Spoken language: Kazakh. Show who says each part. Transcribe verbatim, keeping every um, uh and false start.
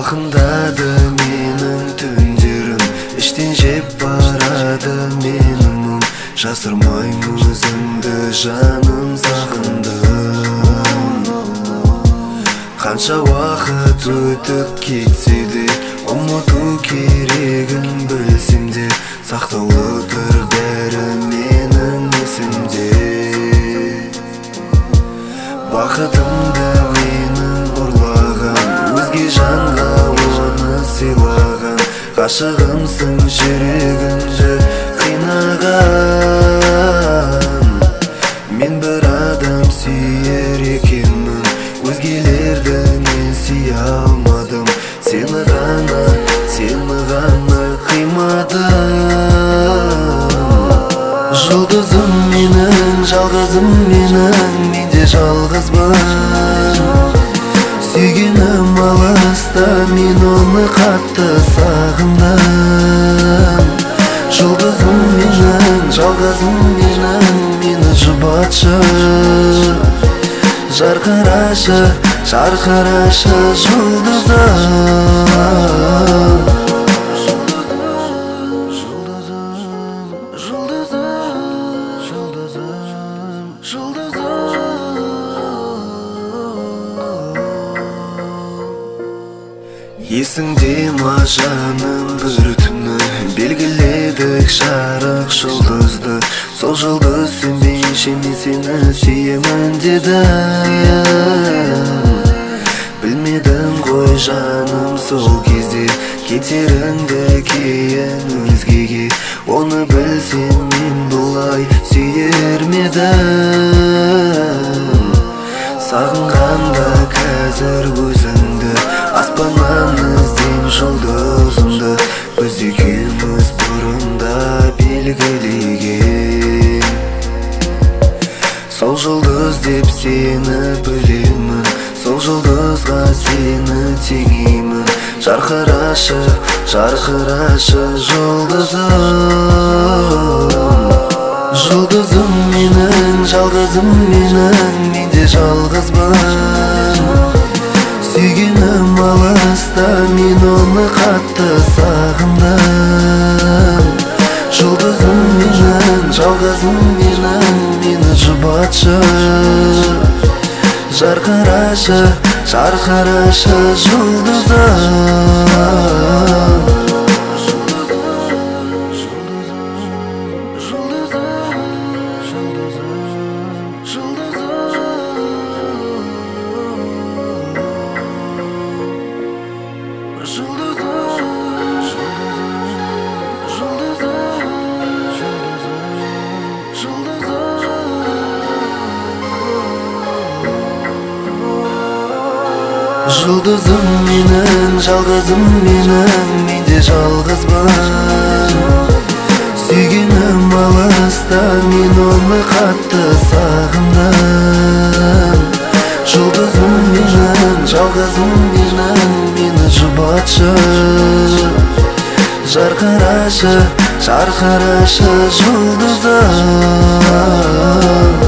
Speaker 1: Салқындады менің түндерім, іштен жеп барады менің мұң. Жасырмаймын өзіңді жаным, сағындым. Қанша уақыт өтіп кетсе де, ұмыту керегін білсем де, сақтаулы тұр бәрі менің есімде. Бақытымды менің ұрлаған, өзге жанға оны сыйлаған. Ғашығымсың, жүрегімді қинаған. Мен бір адам сүйер екенмін, өзгелерді мен сүйе алмадым. Сені ғана, сені ғана қимадым. Жұлдызым менің, жалғызым менің, мен де жалғызбын. Сүйгенім алыста, мен оны қатты сағындым. Жұлдызым менің, жалғызым менің, мені жұбатшы. Жарқырашы, жарқырашы жұлдызым. Есіңде ма жаным, бір түні белгіледік жарық жұлдызды. Сол жұлдыз сөнбейінше мен сені сүйемін дедім. Білмедім ғой жаным сол кезде, кетеріңді кейін өзгеге. Оны білсем мен бұлай сүйер медім. Сағынғанда қазір өзіңді, аспаннан іздейм жұлдызымды. Біз екеуміз бұрында белгілеген. Сол жұлдыз деп сені білемін, сол жұлдызға сені теңеймін. Жарқырашы, жарқырашы жұлдызым. Жұлдызым менің, жалғызым менің, мен де жалғызбын. Сүйгенім алыста, мен оны қатты сағындым. Жұлдызым менің, жалғызым менің, мені жұбатшы. Жарқырашы, жарқырашы жұлдызым. Жұлдызым менің, жалғызым менің, мен де жалғызбын. Сүйгенім алыста, мен оны қатты сағындым. Жұлдызым менің, жалғызым менің, мені жұбатшы. Жарқырашы, жарқырашы жұлдызым.